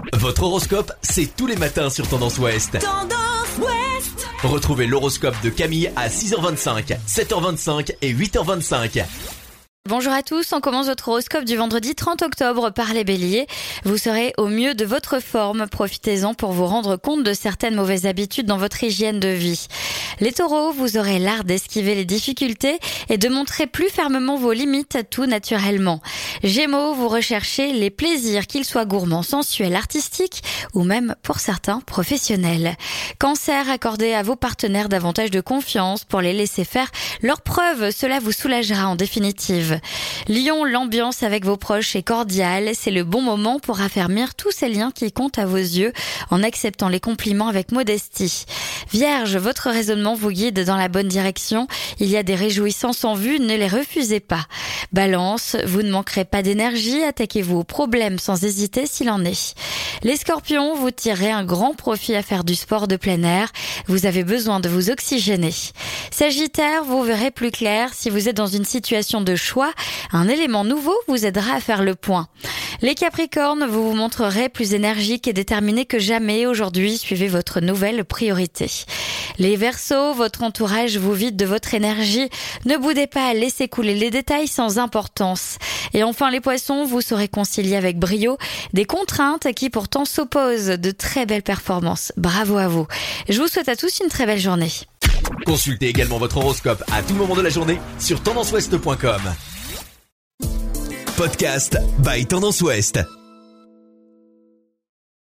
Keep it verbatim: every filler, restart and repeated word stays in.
Votre horoscope, c'est tous les matins sur Tendance Ouest. Tendance Ouest. Retrouvez l'horoscope de Camille à six heures vingt-cinq, sept heures vingt-cinq et huit heures vingt-cinq. Bonjour à tous, on commence votre horoscope du vendredi trente octobre par les béliers. Vous serez au mieux de votre forme, profitez-en pour vous rendre compte de certaines mauvaises habitudes dans votre hygiène de vie. Les taureaux, vous aurez l'art d'esquiver les difficultés et de montrer plus fermement vos limites tout naturellement. Gémeaux, vous recherchez les plaisirs, qu'ils soient gourmands, sensuels, artistiques ou même pour certains professionnels. Cancer, accordez à vos partenaires davantage de confiance pour les laisser faire leurs preuves, cela vous soulagera en définitive. Lion, l'ambiance avec vos proches est cordiale, c'est le bon moment pour affermir tous ces liens qui comptent à vos yeux en acceptant les compliments avec modestie. Vierge, votre raisonnement vous guide dans la bonne direction, il y a des réjouissances en vue, ne les refusez pas. Balance, vous ne manquerez pas d'énergie, attaquez-vous aux problèmes sans hésiter s'il en est. Les scorpions, vous tirerez un grand profit à faire du sport de plein air, vous avez besoin de vous oxygéner. Sagittaire, vous verrez plus clair si vous êtes dans une situation de choix, un élément nouveau vous aidera à faire le point. Les Capricornes, vous vous montrerez plus énergique et déterminé que jamais aujourd'hui, suivez votre nouvelle priorité. Les Verseaux, votre entourage vous vide de votre énergie, ne boudez pas, laissez couler les détails sans importance. Et enfin les Poissons, vous saurez concilier avec brio des contraintes qui pourtant s'opposent, de très belles performances. Bravo à vous. Je vous souhaite à tous une très belle journée. Consultez également votre horoscope à tout moment de la journée sur tendance ouest point com. Podcast by Tendance Ouest.